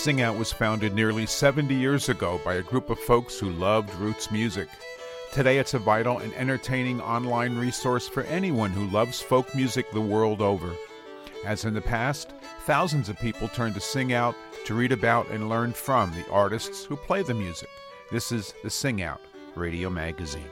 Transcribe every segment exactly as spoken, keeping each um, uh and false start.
Sing Out was founded nearly seventy years ago by a group of folks who loved roots music. Today it's a vital and entertaining online resource for anyone who loves folk music the world over. As in the past, thousands of people turn to Sing Out to read about and learn from the artists who play the music. This is the Sing Out Radio Magazine.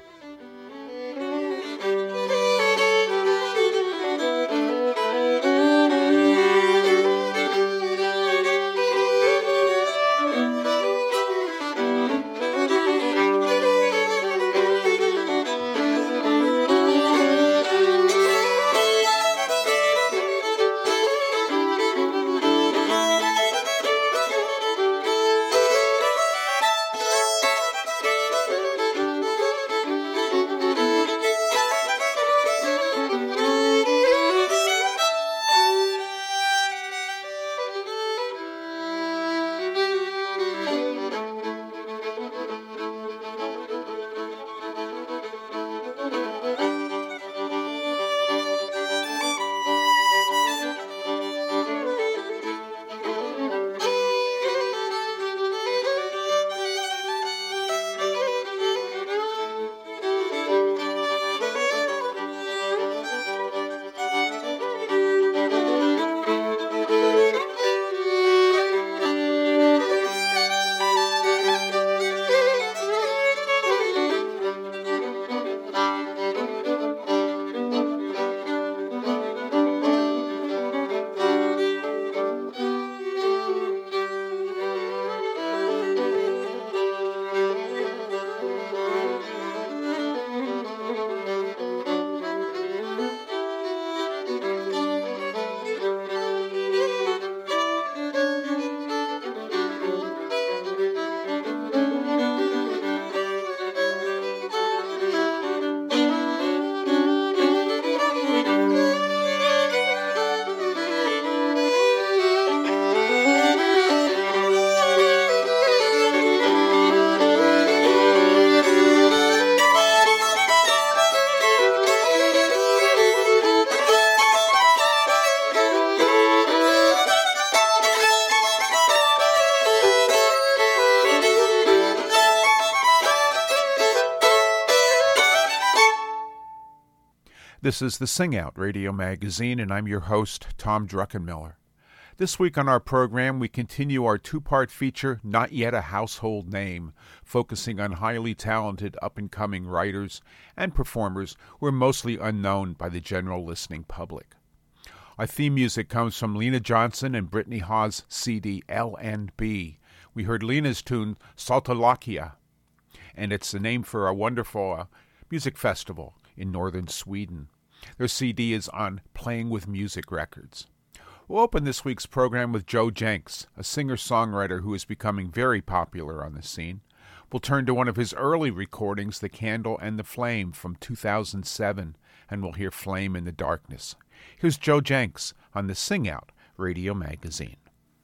This is the Sing Out Radio Magazine, and I'm your host, Tom Druckenmiller. This week on our program, we continue our two-part feature, Not Yet a Household Name, focusing on highly talented up-and-coming writers and performers who are mostly unknown by the general listening public. Our theme music comes from Lena Johnson and Brittany Hawes' C D L and B. We heard Lena's tune, Saltalakia, and it's the name for a wonderful uh, music festival in northern Sweden. Their C D is on Playing with Music Records. We'll open this week's program with Joe Jencks, a singer-songwriter who is becoming very popular on the scene. We'll turn to one of his early recordings, The Candle and the Flame, from two thousand seven, and we'll hear Flame in the Darkness. Here's Joe Jencks on the Sing Out Radio Magazine.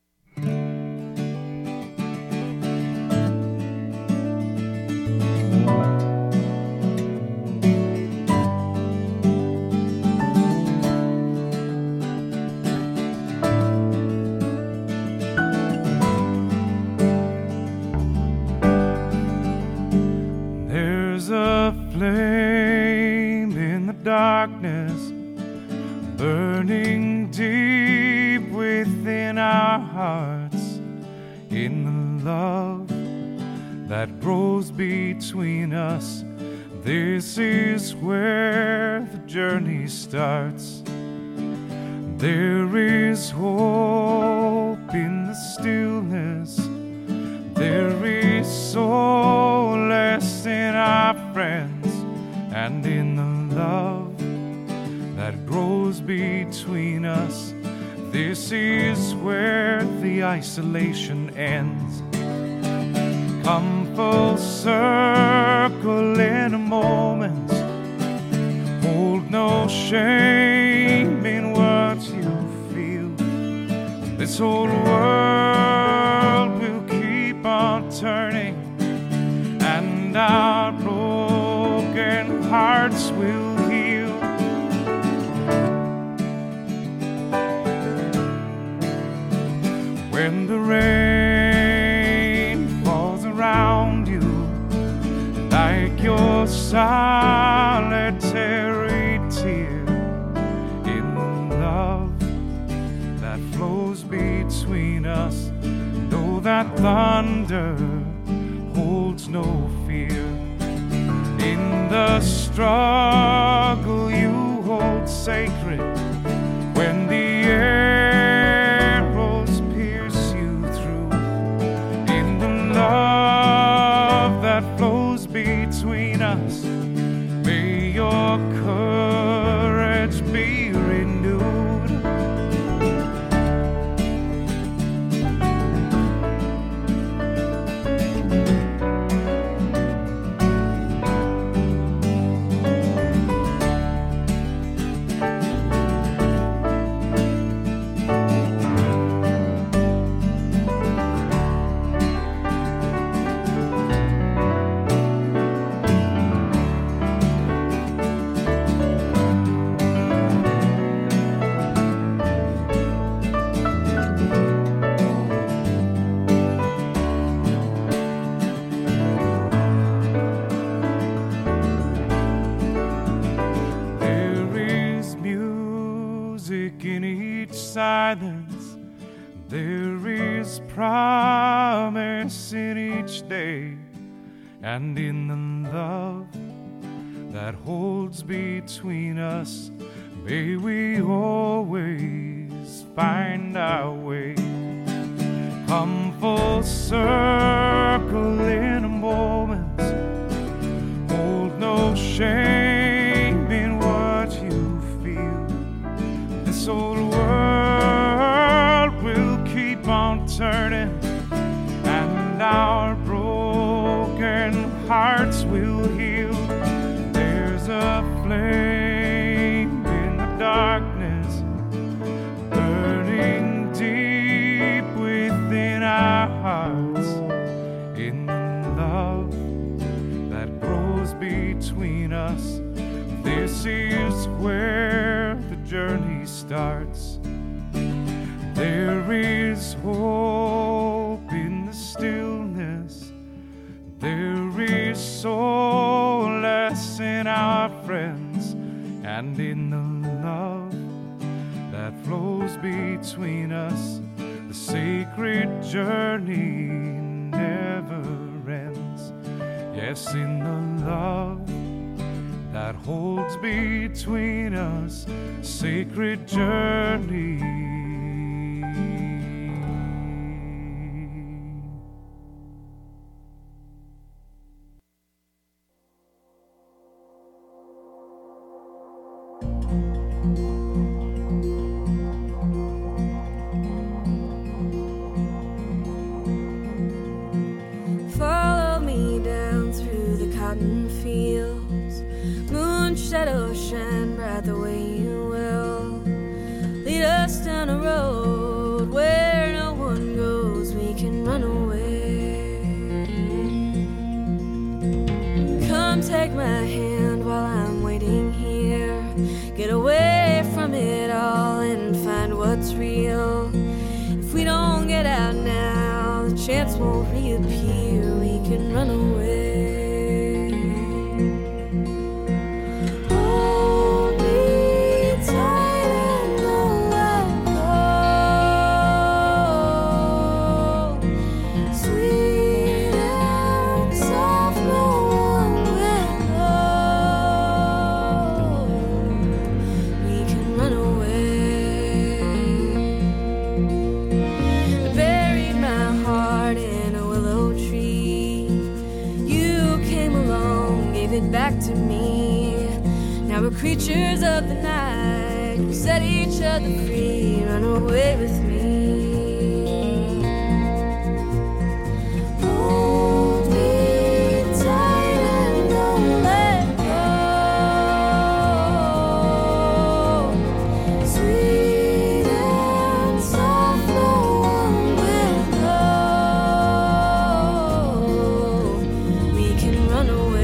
Darkness burning deep within our hearts, in the love that grows between us. This is where the journey starts. There is hope in the stillness. There is solace in our friends and in the love that grows between us. This is where the isolation ends. Come full circle in a moment. Hold no shame in what you feel. This whole world will keep on turning, and our broken hearts will heal. When the rain your solitary tear in the love that flows between us. Know that thunder holds no fear. In the struggle you hold sacred, when the arrows pierce you through, in the love that flows between us, may your courage be renewed. Silence, there is promise in each day, and in the love that holds between us, may we always find our way. Come full circle in a moment, hold no shame in what you feel. This old world will keep on turning, and our broken hearts will heal. There's a flame in the darkness, burning deep within our hearts, in the love that grows between us. This is where the journey starts. There is hope in the stillness. There is solace in our friends, and in the love that flows between us. The sacred journey never ends. Yes, in the love that holds between us, sacred journey. Follow me down through the cotton fields, moon shadows shine bright the way you will. Lead us down a road where no one goes, we can run away. Come take my hand while I'm waiting here. Get away from it all and find what's real. If we don't get out now, the chance won't reappear, we can run away. Back to me. Now we're creatures of the night. We set each other free. Run away with me. Hold me tight and don't let go. Sweet and soft, no one will know. We can run away.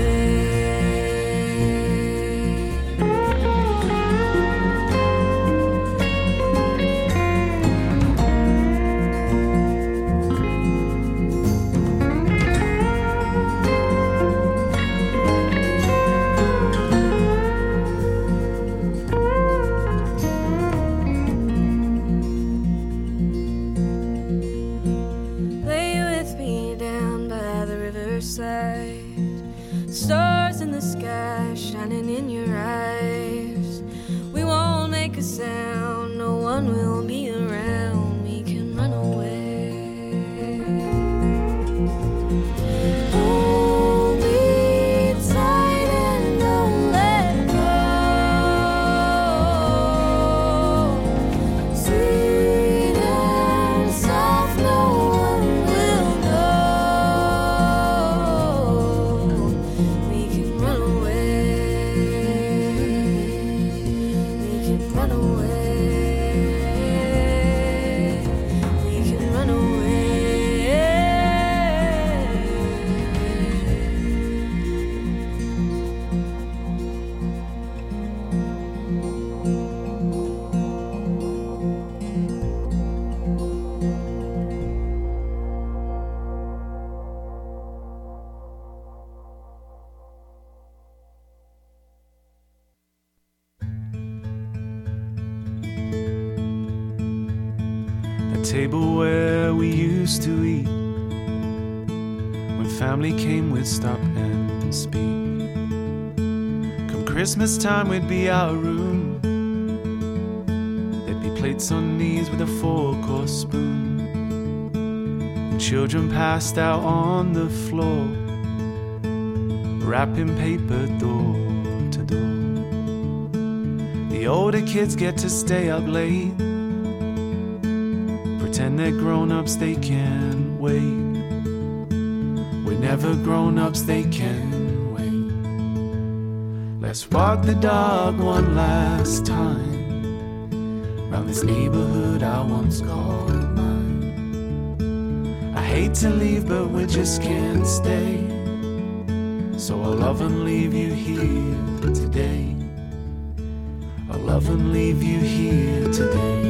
riverside. Stars in the sky shining in your eyes. We won't make a sound, no one will be around. We can run away. Hold me tight and don't let go. Sweet and soft, no one will know. We can run away. We can run away. We can run away. The table where we used to eat, when family came we'd stop and speak. Come Christmas time we'd be our room. There'd be plates on knees with a four-course spoon, and children passed out on the floor, wrapping paper door to door. The older kids get to stay up late, pretend they're grown-ups, they can't wait. We're never grown-ups, they can wait. Let's walk the dog one last time, round this neighborhood I once called mine. I hate to leave, but we just can't stay, so I'll love and leave you here today. I'll love and leave you here today.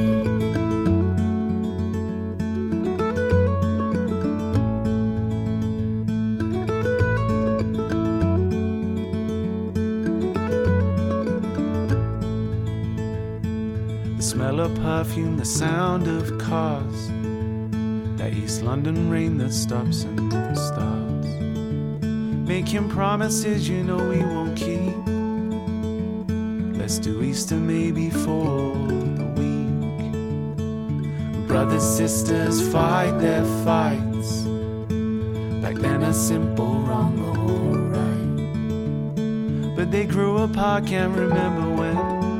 The smell of perfume, the sound of cars, that East London rain that stops and starts, making promises you know we won't keep. Let's do Easter maybe for the week. Brothers, sisters fight their fights, back then a simple wrong or right, but they grew apart, can't remember when.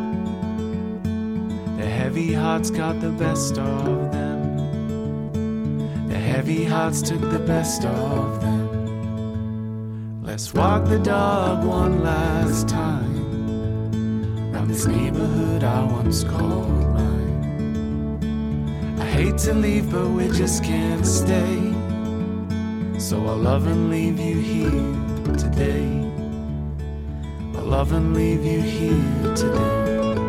Their heavy hearts got the best of them. Their heavy hearts took the best of them. Let's walk the dog one last time, round this neighborhood I once called mine. I hate to leave, but we just can't stay, so I'll love and leave you here today. I'll love and leave you here today.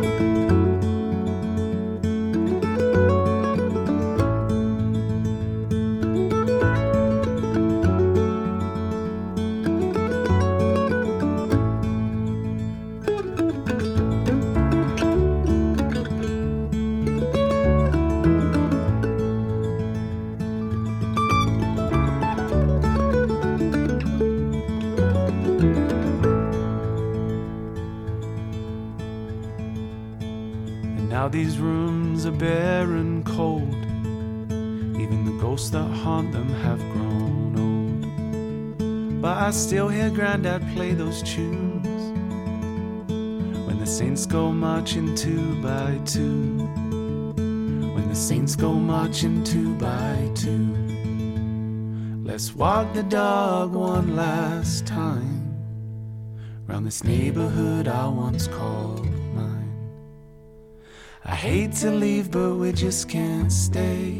Now these rooms are bare and cold, even the ghosts that haunt them have grown old. But I still hear Grandad play those tunes when the saints go marching two by two. When the saints go marching two by two. Let's walk the dog one last time, round this neighborhood I once called mine. I hate to leave, but we just can't stay,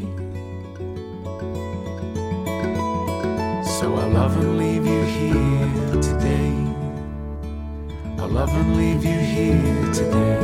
so I'll love and leave you here today. I'll love and leave you here today.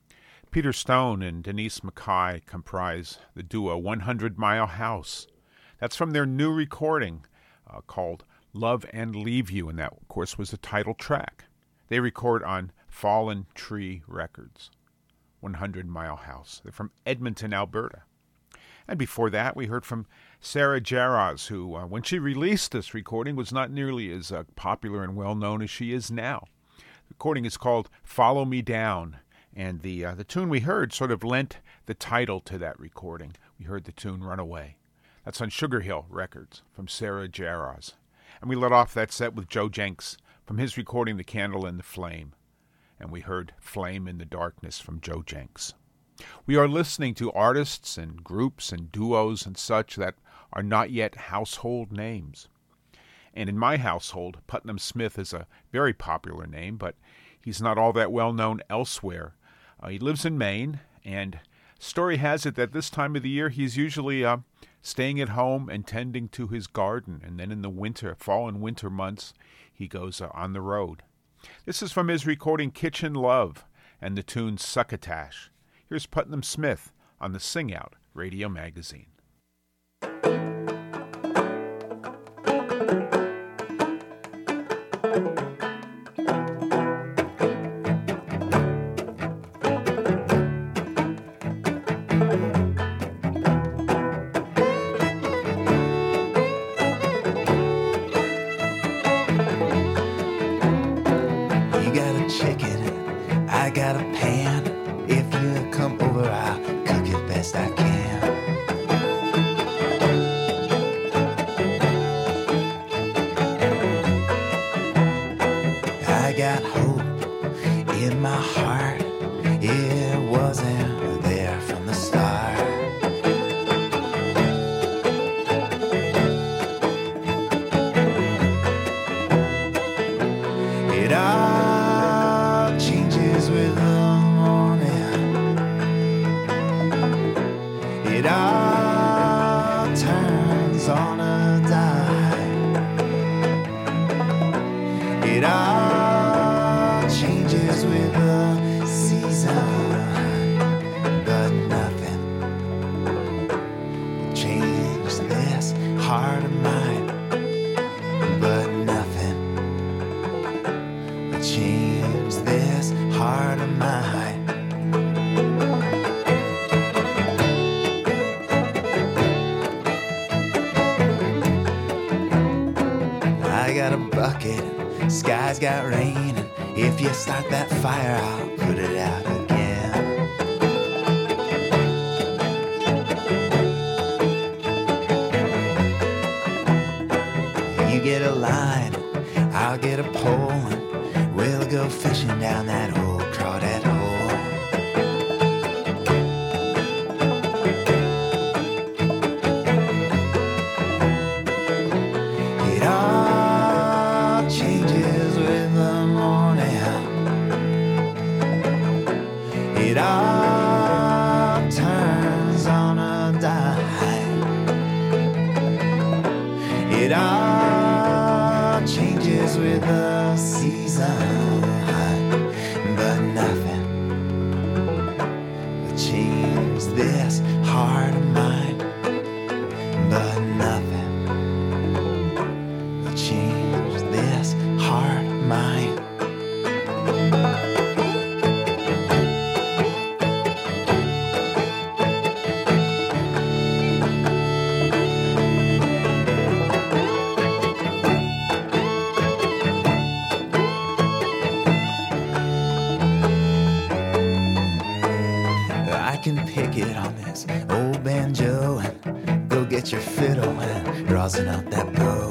Peter Stone and Denise Mackay comprise the duo one hundred Mile House. That's from their new recording uh, called Love and Leave You, and that, of course, was the title track. They record on Fallen Tree Records, one hundred Mile House. They're from Edmonton, Alberta. And before that, we heard from Sarah Jarosz, who, uh, when she released this recording, was not nearly as uh, popular and well-known as she is now. The recording is called Follow Me Down, and the uh, the tune we heard sort of lent the title to that recording. We heard the tune Runaway. That's on Sugar Hill Records from Sarah Jarosz. And we let off that set with Joe Jenks from his recording The Candle and the Flame. And we heard Flame in the Darkness from Joe Jenks. We are listening to artists and groups and duos and such that are not yet household names. And in my household, Putnam Smith is a very popular name, but he's not all that well known elsewhere. Uh, he lives in Maine, and story has it that this time of the year he's usually uh, staying at home and tending to his garden, and then in the winter, fall and winter months, he goes uh, on the road. This is from his recording Kitchen Love and the tune Succotash. Here's Putnam Smith on the Sing Out Radio Magazine. Skies got rain, and if you start that fire, I'll put it out again. You get a line, I'll get a pole, and we'll go fishing down that old crawdad hole. It all changes with the morning. It all turns on a dime. It all changes with the season, but nothing will change this heart of mine. But nothing will change this heart of mine. I can pick it on this old banjo and go get your fiddle and rosin out that bow.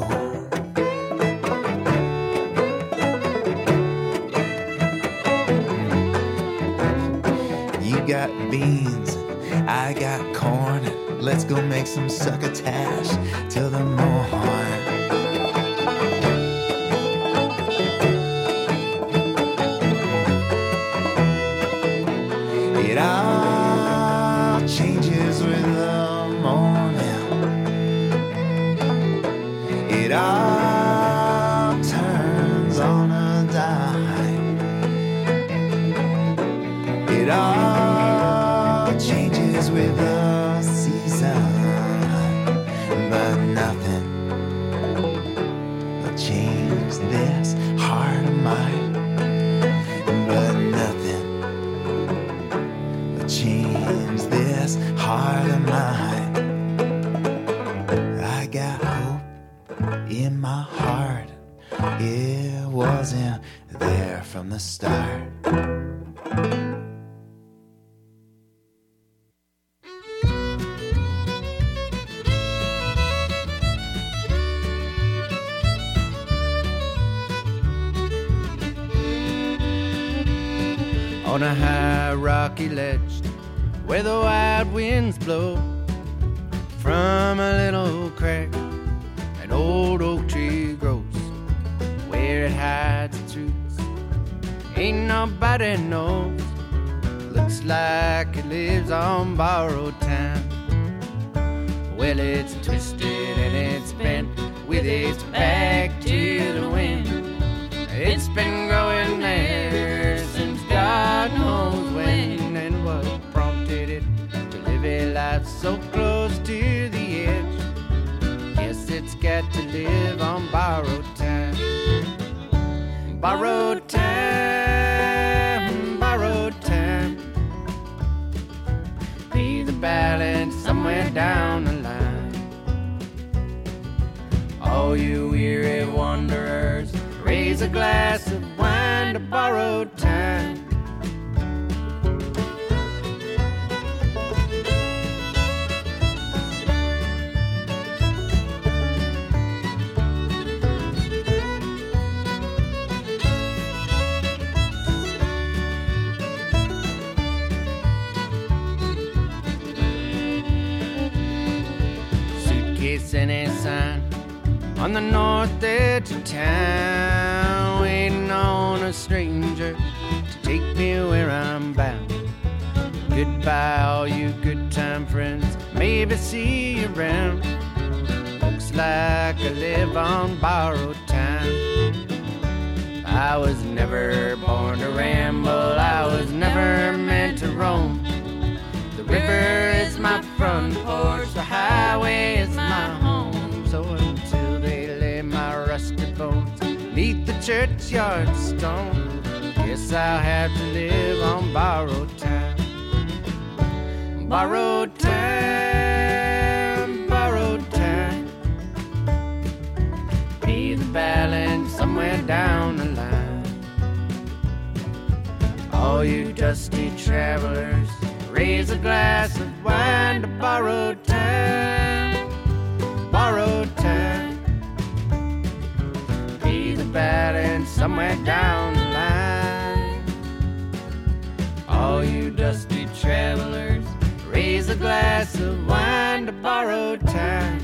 You got beans, I got corn. Let's go make some succotash till the morn. It all changes with the morning. It all turns on a dime. It all changes with the season, but in my heart. It wasn't there from the start. On a high rocky ledge where the wild winds blow, from a little crack an old oak tree grows. Where it hides its roots ain't nobody knows. Looks like it lives on borrowed time. Well, it's twisted and it's bent with its back to the wind. It's been growing there since God knows when. And what prompted it to live a life so close to the edge? Guess it's got to live on borrowed time. Borrowed time, borrowed time. Pay the balance somewhere down the line. All you weary wanderers, raise a glass of wine to borrowed time. Suitcase and a sign on the north edge of town, waiting on a stranger to take me where I'm bound. Goodbye, all you good time friends, maybe see you around. Looks like I live on borrowed time. I was never born to ramble, I was never meant to roam. The river is my front porch, the highway is my home. So until they lay my rusted bones neath the churchyard stone, guess I'll have to live on borrowed time. Borrowed time, borrowed time. Pay the balance somewhere down the line. All you dusty travelers, raise a glass of wine to borrowed time. Borrowed time. Pay the balance somewhere down the line. All you dusty travelers, raise a glass of wine to borrowed time.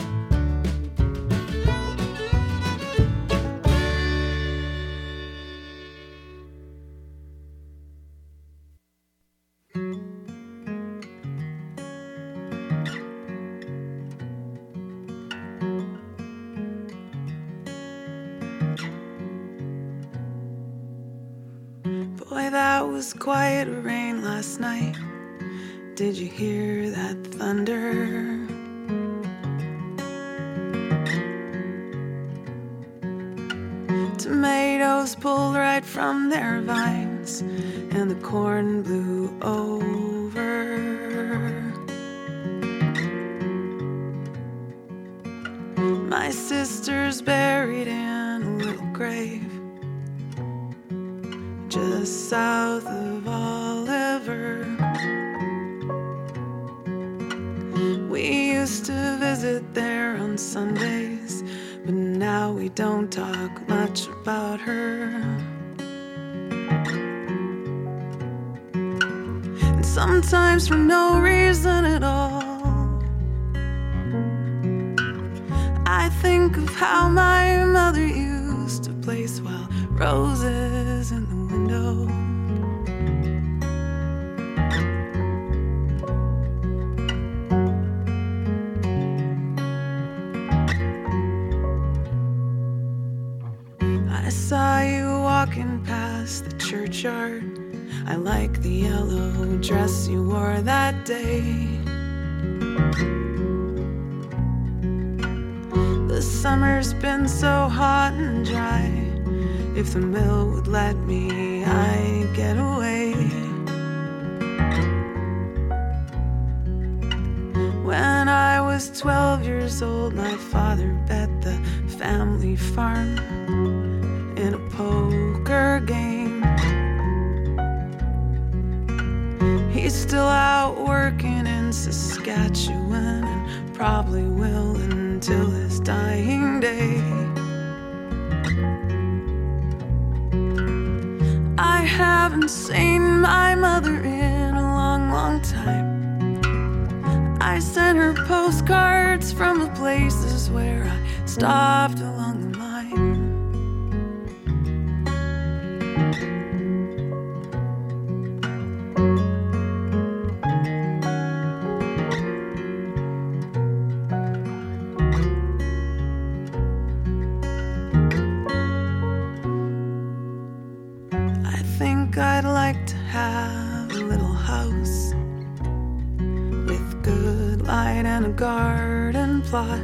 Boy, that was quite a rain last night. Did you hear that thunder? Tomatoes pulled right from their vines, and the corn blew over. My sister's buried in a little grave just south of Oliver. We used to visit there on Sundays, but now we don't talk much about her. And sometimes for no reason at all, I think of how my mother used to place wild roses in the window. I saw you walking past the churchyard. I like the yellow dress you wore that day. The summer's been so hot and dry. If the mill would let me, I'd get away. When I was twelve years old, my father bet the family farm in a poker game. He's still out working in Saskatchewan and probably will until his dying day. I haven't seen my mother in a long, long time. I sent her postcards from the places where I stopped along the line. I think I'd like to have a little house with good light and a garden plot.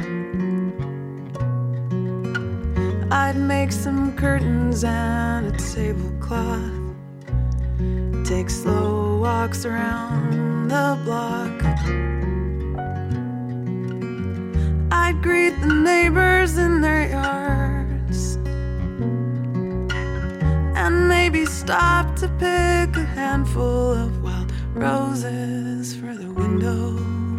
I'd make some curtains and a tablecloth, take slow walks around the block. I'd greet the neighbors in their yards and maybe stop to pick a handful of wild roses for the window.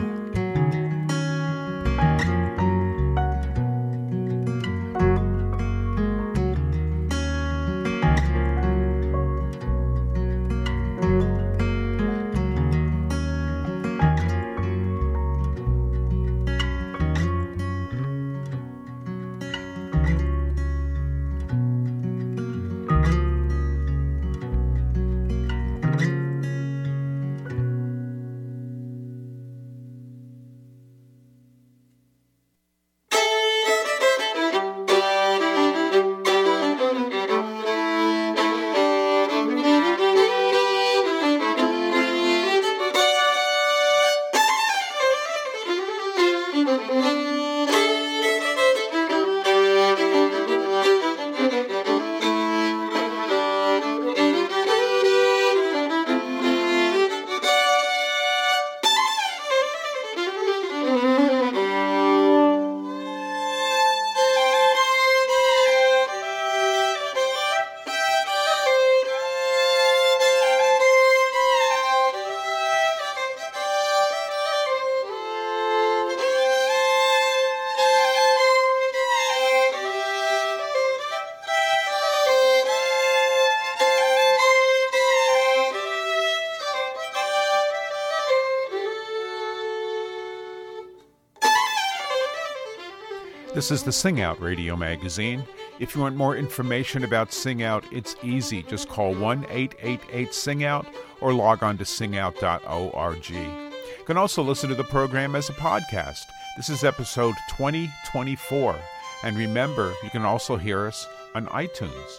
This is the Sing Out Radio Magazine. If you want more information about Sing Out, it's easy. Just call one eight eight eight sing out or log on to sing out dot org. You can also listen to the program as a podcast. This is episode twenty twenty-four. And remember, you can also hear us on iTunes.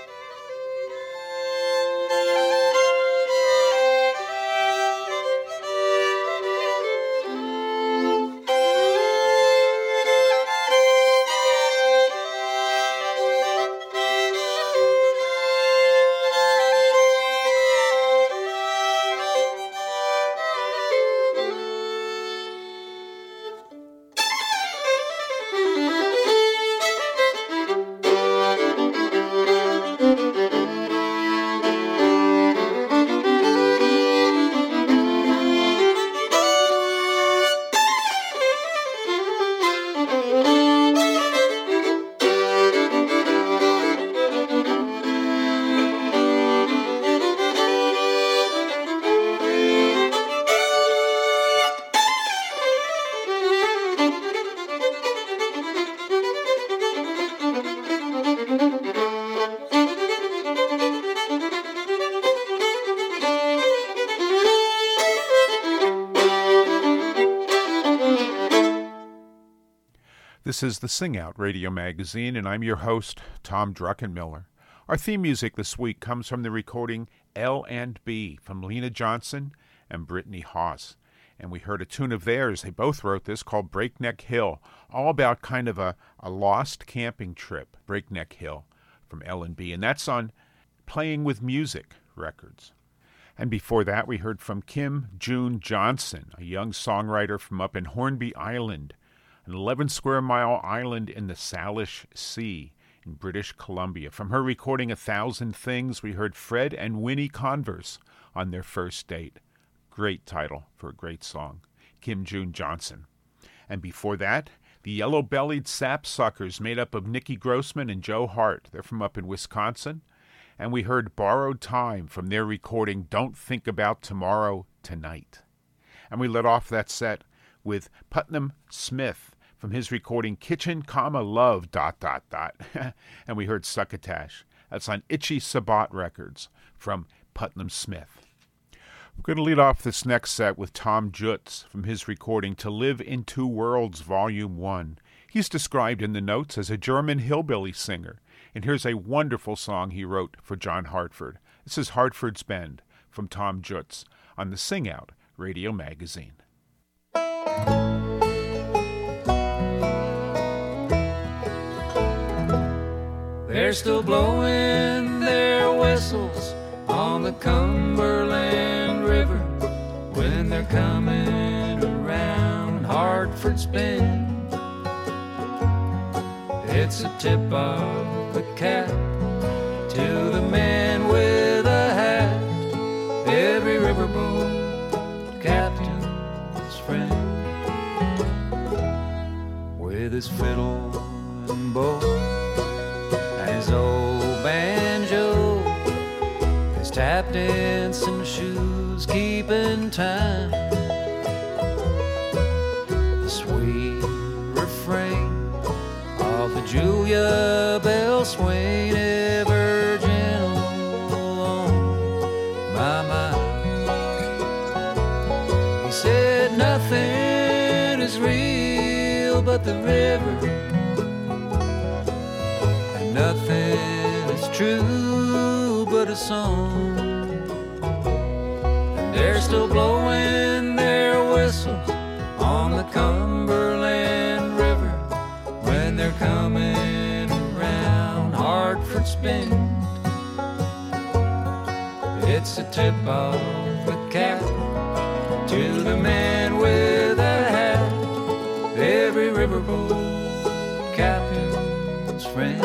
This is the Sing Out Radio Magazine, and I'm your host, Tom Druckenmiller. Our theme music this week comes from the recording L and B from Lena Johnson and Brittany Haas. And we heard a tune of theirs, they both wrote this, called Breakneck Hill, all about kind of a, a lost camping trip, Breakneck Hill, from L and B. And that's on Playing with Music Records. And before that, we heard from Kim June Johnson, a young songwriter from up in Hornby Island, an eleven square mile island in the Salish Sea in British Columbia. From her recording A Thousand Things, we heard Fred and Winnie Converse on their first date. Great title for a great song. Kim June Johnson. And before that, the Yellow-Bellied Sapsuckers, made up of Nikki Grossman and Joe Hart. They're from up in Wisconsin. And we heard Borrowed Time from their recording Don't Think About Tomorrow Tonight. And we let off that set with Putnam Smith from his recording Kitchen, comma, Love, dot, dot, dot. And we heard Succotash. That's on Itchy Sabbat Records from Putnam Smith. We're going to lead off this next set with Tom Jutz from his recording To Live in Two Worlds, Volume one. He's described in the notes as a German hillbilly singer, and here's a wonderful song he wrote for John Hartford. This is Hartford's Bend from Tom Jutz on the Sing Out Radio Magazine. They're still blowing their whistles on the Cumberland River when they're coming around Hartford's Bend. It's a tip of the cap to the man with a hat, every riverboat captain's friend. With his fiddle and bow and his old banjo, his tap dancing shoes keeping time, the sweet refrain of the Julia Bell Swain ever gentle on my mind. He said nothing is real but the river, and nothing is true but a song. And they're still blowing their whistles on the Cumberland River when they're coming around Hartford's Bend. It's a tip of the cap to the man with a hat, every riverboat captain's friend.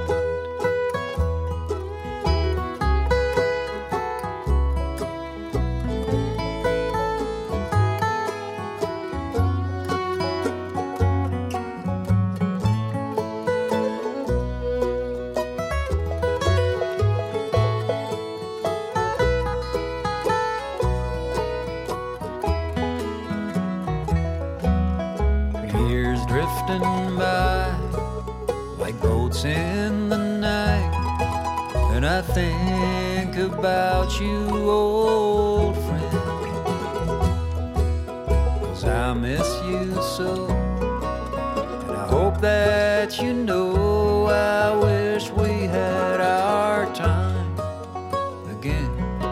In the night, and I think about you, old friend, 'cause I miss you so, and I hope that you know I wish we had our time again.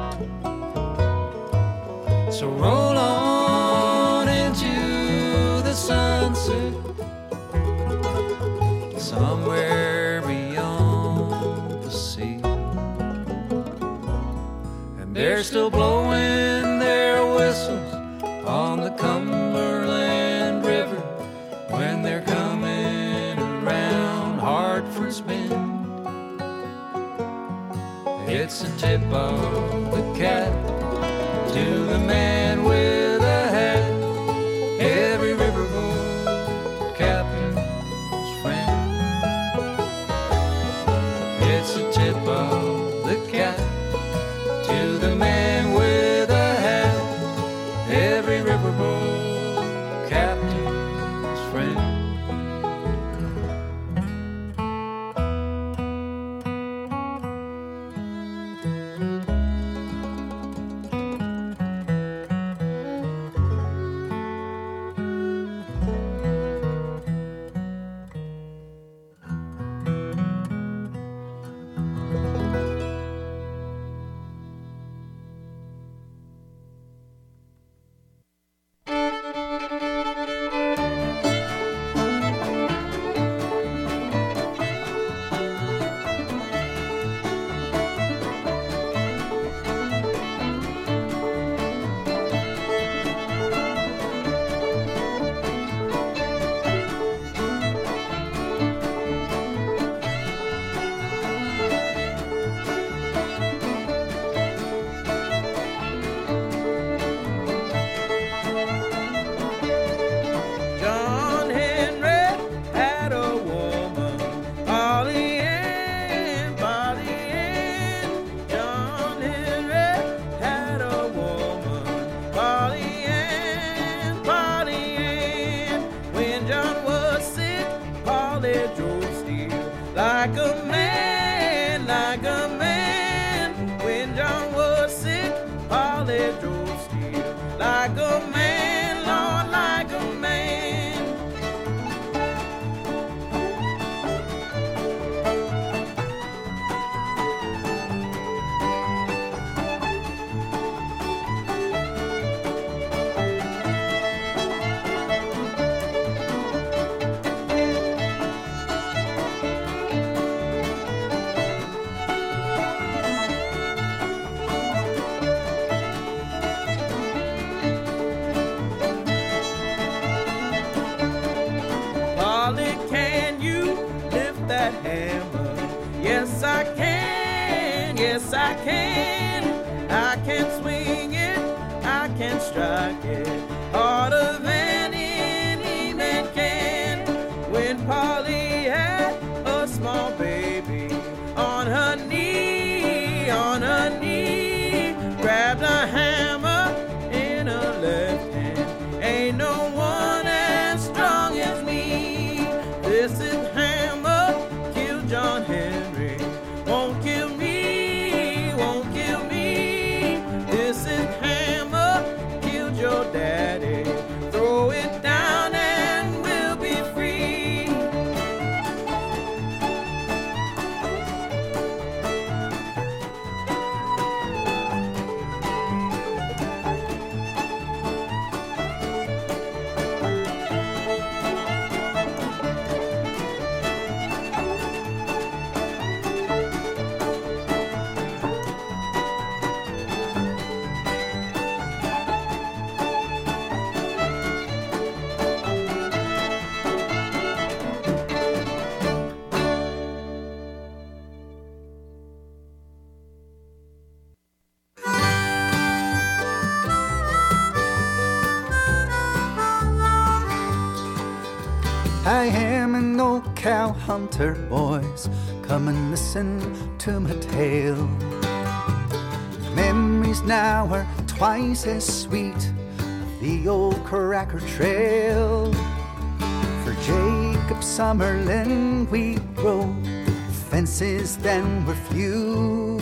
So roll on into the sunset somewhere beyond the sea. And they're still blowing their whistles on the Cumberland River when they're coming around Hartford's Bend. It's a tip of the cap to the man with a hat, every riverboat captain's friend. It's a tip of the cap to the man with a hat, every riverboat captain's friend. like a man, like a man. When John was sick, Polly drove steel, like a man, Lord, like a man. Yes, I can, yes, I can. I can swing it, I can strike it harder than any man can. When Polly had a small baby on her knee, on her knee, grabbed a hammer in her left hand. Ain't no one as strong as me. This is hammer, kill John Henry. Won't kill me, won't kill me. This is hammer, killed your daddy. Throw it down and we'll be free. I am an old cow hunter, boys. Come and listen to my tale. Memories now are twice as sweet of the old Cracker Trail. For Jacob Summerlin we rode, fences then were few.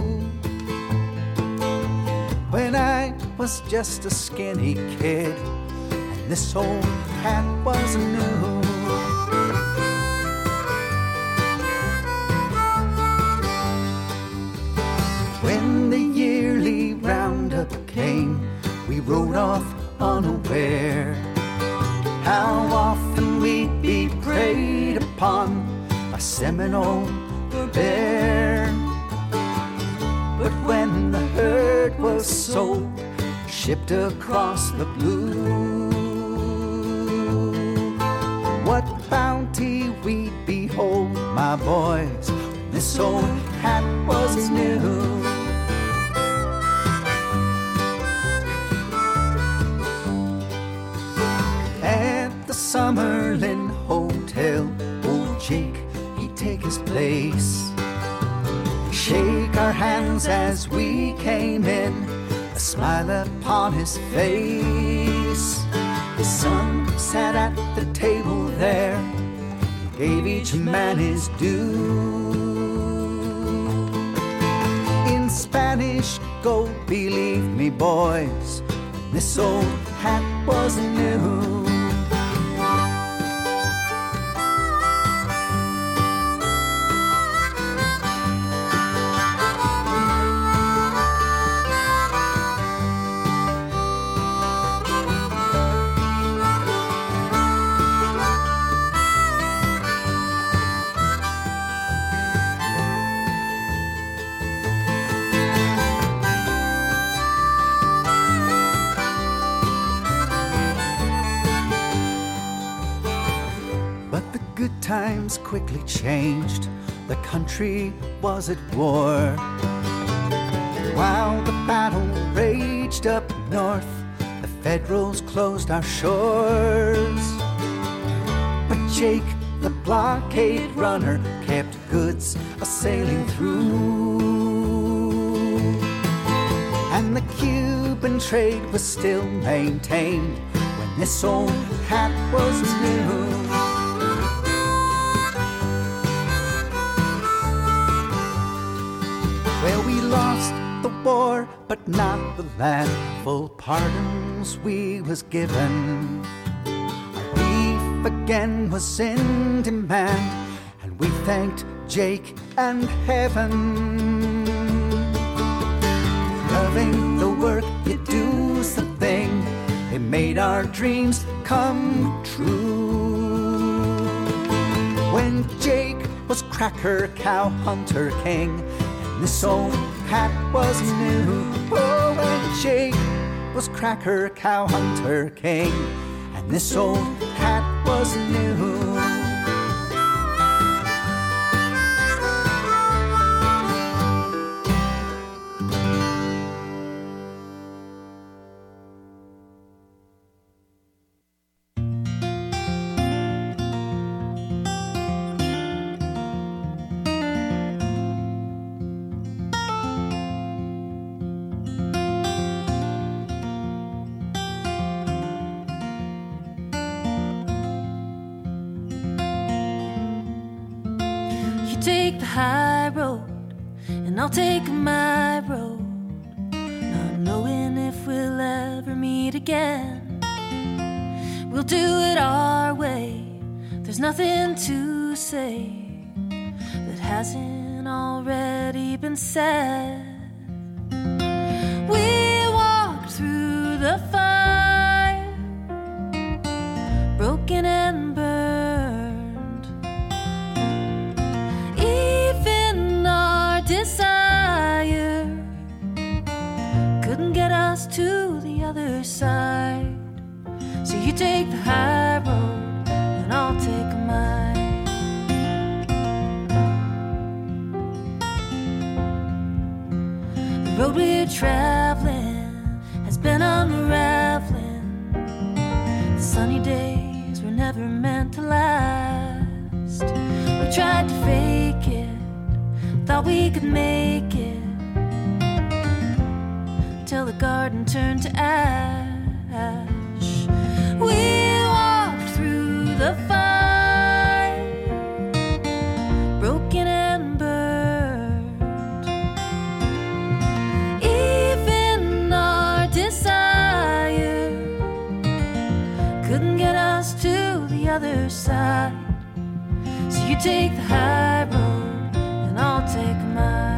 When I was just a skinny kid, and this old hat was new. When the yearly roundup came, we rode off unaware. How often we'd be preyed upon by Seminole or bear. But when the herd was sold, shipped across the blue, what bounty we'd behold, my boys, when this old hat was new. At the Summerlin Hotel, old Jake, he'd take his place. Shake our hands as we came in, a smile upon his face. His son sat at the table there, gave each man his due. In Spanish, go believe me, boys, this old hat was new. Times quickly changed, the country was at war. While the battle raged up north, the Federals closed our shores. But Jake, the blockade runner, kept goods a-sailing through. And the Cuban trade was still maintained when this old hat was new. the war, but not the land. Full pardons we was given. Our beef again was in demand, and we thanked Jake and heaven. Loving the work you do's the thing. It made our dreams come true. When Jake was Cracker Cow Hunter King, and this old hat was new. Oh, when Jake was Cracker Cow Hunter King, and this old hat was new. Take the high road, and I'll take my road, not knowing if we'll ever meet again. We'll do it our way. There's nothing to say that hasn't already been said. We walked through the fire, broken and burned. Desire couldn't get us to the other side. So you take the high road, and I'll take mine. The road we're traveling has been unraveling. The sunny days were never meant to last. We tried to fake it, thought we could make it, till the garden turned to ash. We walked through the fire, broken and burned. Even our desire couldn't get us to the other side. So you take the high road, I'll take mine.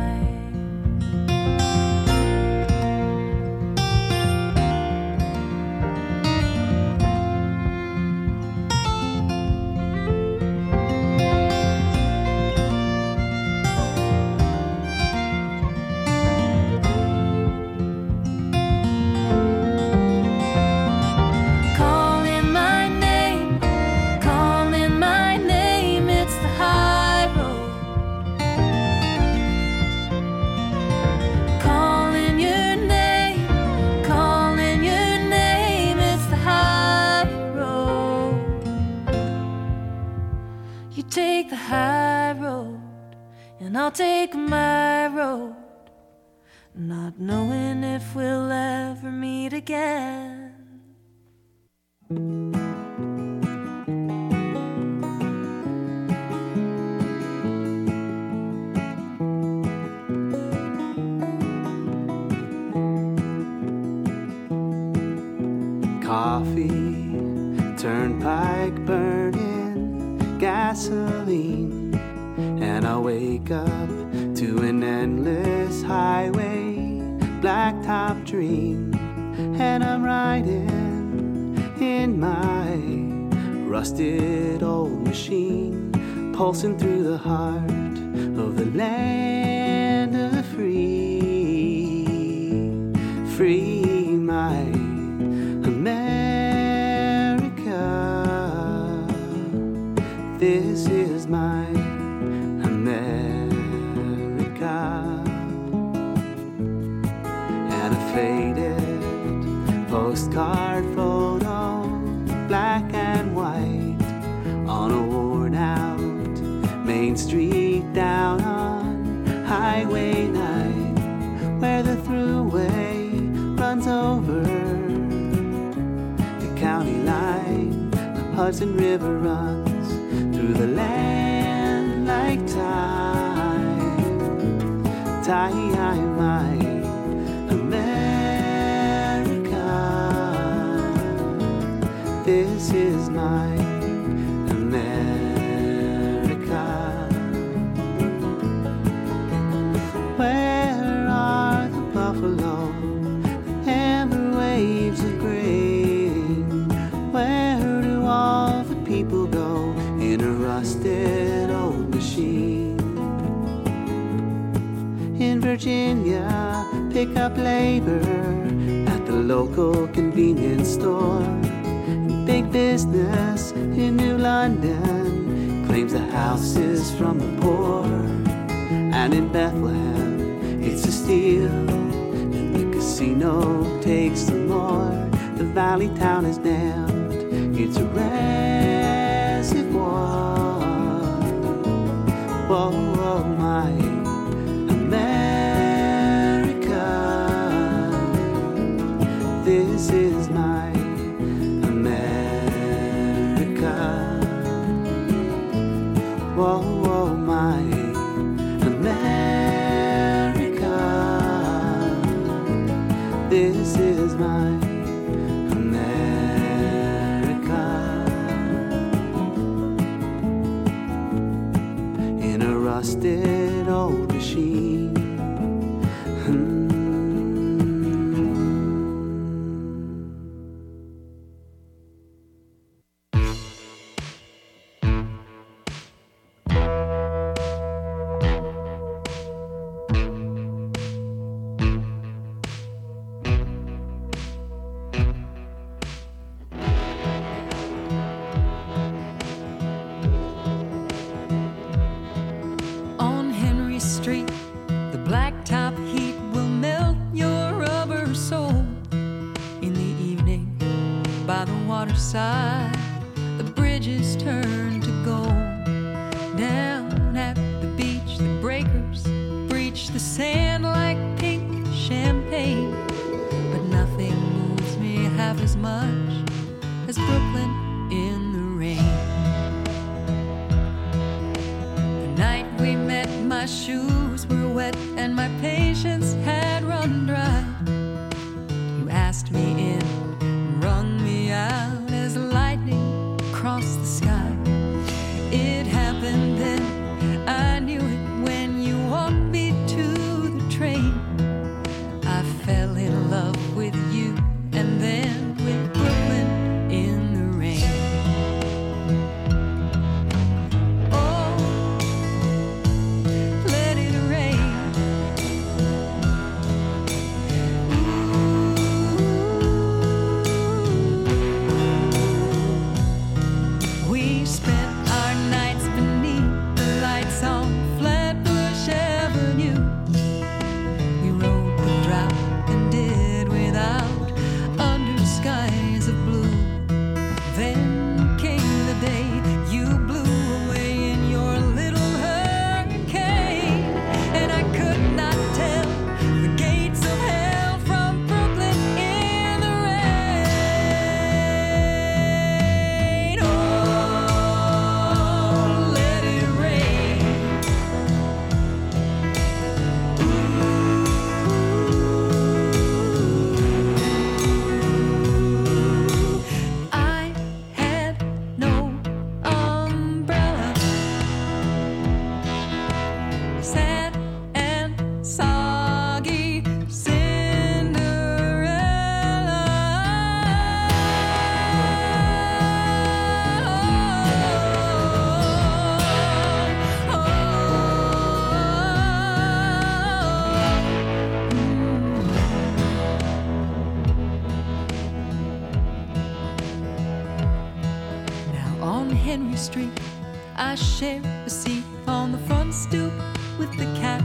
Calling my name, calling my name, it's the high road. Take the high road, and I'll take my road, not knowing if we'll ever meet again. Coffee, turnpike burning, gasoline, and I wake up to an endless highway, blacktop dream, and I'm riding in my rusted old machine, pulsing through the heart of the land of free, free my America. This is my America. And a faded postcard photo, black and white, on a worn out Main Street down on Highway nine, where the thruway runs over the county line. The Hudson River runs through the land like time, time, my This is my America. Where are the buffalo and the waves of grain? Where do all the people go in a rusted old machine? In Virginia, pick up labor at the local convenience store. Big business in New London claims the houses from the poor. And in Bethlehem, it's a steal, and the casino takes some more. The valley town is damned, it's a reservoir. Whoa, whoa, my America. This is my Whoa, whoa, my America. This is my America. In a rusted old machine. Hmm. I share a seat on the front stoop with the cat.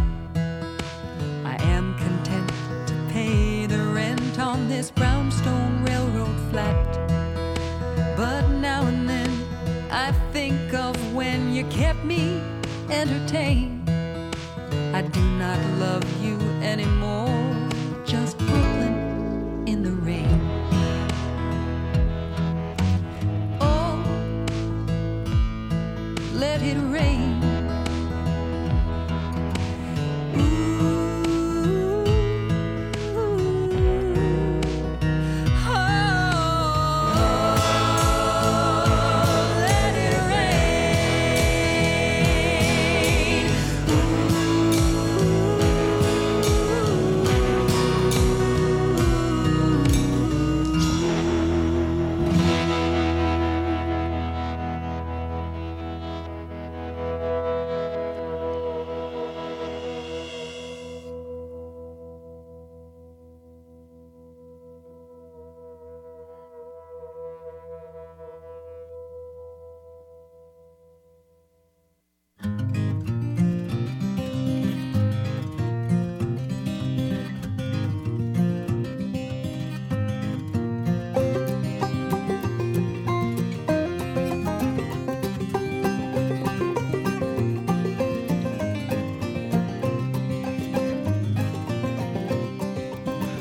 I am content to pay the rent on this brownstone railroad flat. But now and then I think of when you kept me entertained. I do not love you anymore, just Brooklyn in the rain. Oh, let it rain. Ooh, oh.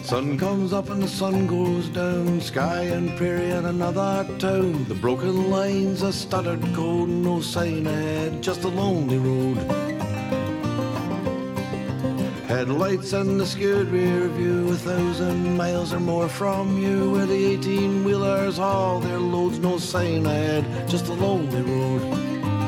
Sun comes up and the sun goes down, sky and prairie and another town. The broken lines, a stuttered code, no sign ahead, just a lonely road. Headlights and the skewed rear view, a thousand miles or more from you, where the eighteen-wheelers haul their loads, no sign ahead, just a lonely road.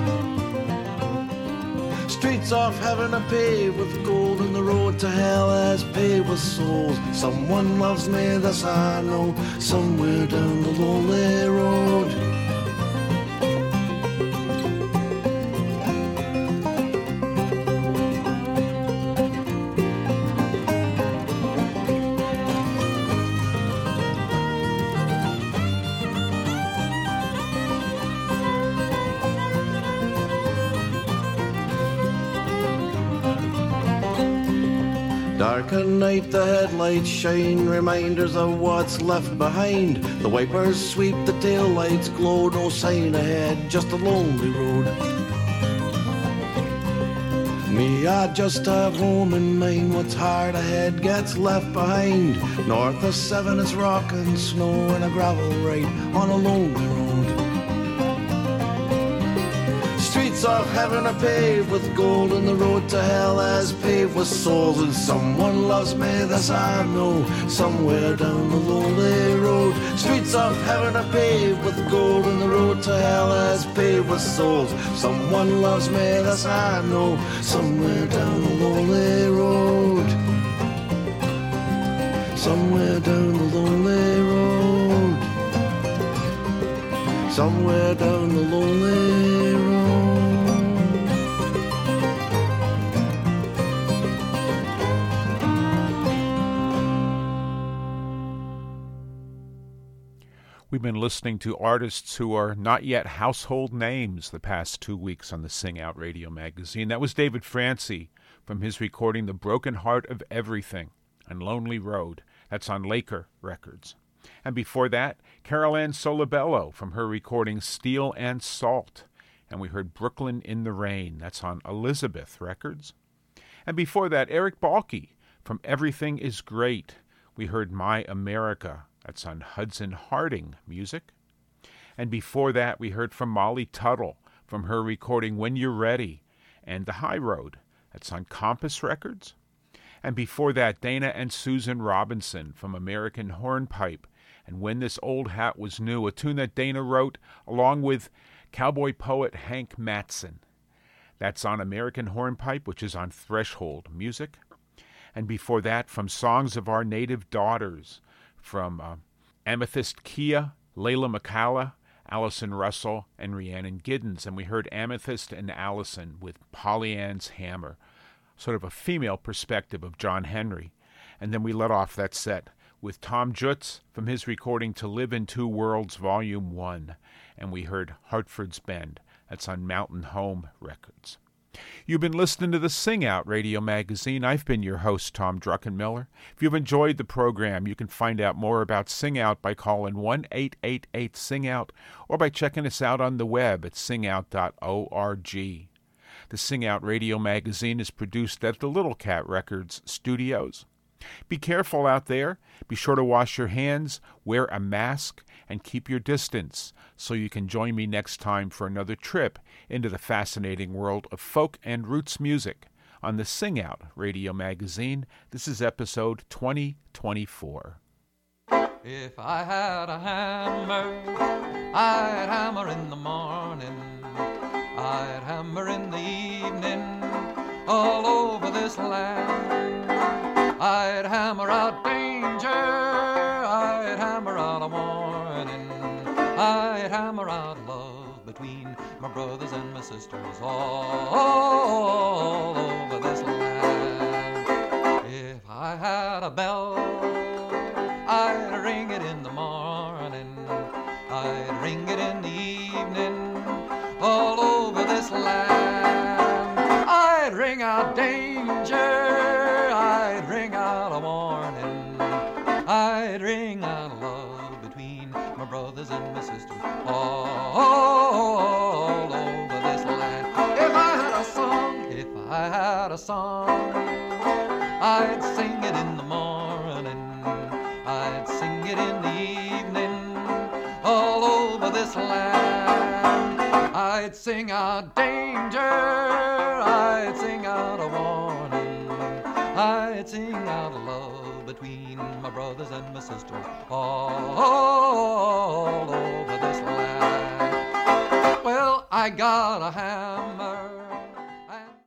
Streets off heaven are paved with gold, and the road to hell is paved with souls. Someone loves me, this I know, somewhere down the lonely road. Dark at night the headlights shine, reminders of what's left behind. The wipers sweep, the taillights glow, no sign ahead, just a lonely road. Me, I just have home in mind, what's hard ahead gets left behind. North of seven it's rock and snow and a gravel ride on a lonely road. Streets of heaven are paved with gold, and the road to hell is paved with souls. And someone loves me, this I know, somewhere down the lonely road. Streets of heaven are paved with gold, and the road to hell is paved with souls. Someone loves me, this I know, somewhere down the lonely road. Somewhere down the lonely road. Somewhere down the lonely road. We've been listening to artists who are not yet household names the past two weeks on the Sing Out Radio magazine. That was David Francie from his recording The Broken Heart of Everything on Lonely Road. That's on Laker Records. And before that, Carol Ann Solabello from her recording Steel and Salt. And we heard Brooklyn in the Rain. That's on Elizabeth Records. And before that, Eric Balke from Everything is Great. We heard My America. That's on Hudson Harding Music. And before that, we heard from Molly Tuttle from her recording When You're Ready and The High Road. That's on Compass Records. And before that, Dana and Susan Robinson from American Hornpipe and When This Old Hat Was New, a tune that Dana wrote along with cowboy poet Hank Matson. That's on American Hornpipe, which is on Threshold Music. And before that, from Songs of Our Native Daughters, from uh, Amethyst Kia, Layla McCalla, Allison Russell, and Rhiannon Giddens. And we heard Amethyst and Allison with Pollyanne's Hammer, sort of a female perspective of John Henry. And then we let off that set with Tom Jutz from his recording To Live in Two Worlds, Volume one. And we heard Hartford's Bend. That's on Mountain Home Records. You've been listening to the Sing Out Radio magazine. I've been your host, Tom Druckenmiller. If you've enjoyed the program, you can find out more about Sing Out by calling one eight eight eight sing out or by checking us out on the web at sing out dot org. The Sing Out Radio magazine is produced at the Little Cat Records studios. Be careful out there. Be sure to wash your hands, wear a mask, and keep your distance so you can join me next time for another trip into the fascinating world of folk and roots music on the Sing Out Radio magazine. This is episode twenty twenty-four. If I had a hammer, I'd hammer in the morning, I'd hammer in the evening, all over this land. I'd hammer out danger, I'd hammer out a warning, I'd hammer out love between my brothers and my sisters all, all over this land. If I had a bell, I'd ring it in the morning, I'd ring it in the evening, all over this land. I'd ring out danger, I'd ring out a warning, I'd ring out love between my brothers and my sisters all, all over this land. If I had a song, if I had a song, I'd sing it in the morning, it in the evening all over this land. I'd sing out danger, I'd sing out a warning, I'd sing out love between my brothers and my sisters all, all over this land. Well, I got a hand